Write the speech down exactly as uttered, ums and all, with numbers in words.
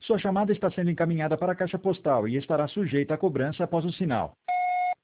Sua chamada está sendo encaminhada para a caixa postal e estará sujeita a cobrança após o sinal.